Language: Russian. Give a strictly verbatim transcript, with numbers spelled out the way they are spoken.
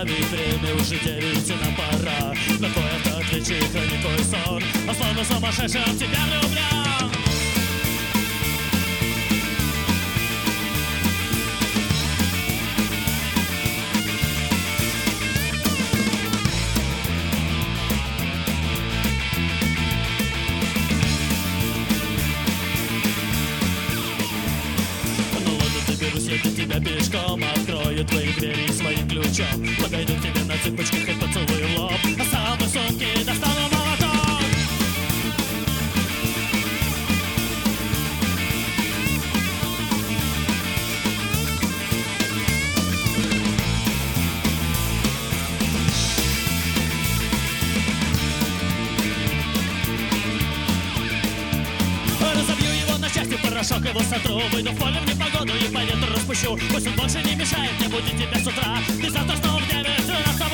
ведь время уже девять, и нам пора. На твой ответчик, храни твой сон, а словно сумасшедшим в тебя влюблен. Я для тебя пешком открою твои двери своим ключом. Подойду к тебе на цыпочках и поцелую в лоб, а сам из сумки достану молоток. Разобью его на части, порошок его сотру. Выйду в поле в непогоду и по ветру распущу. Пусть он больше не мешает мне будить тебя с утра. Ты завтра снова в девять, нас с тобой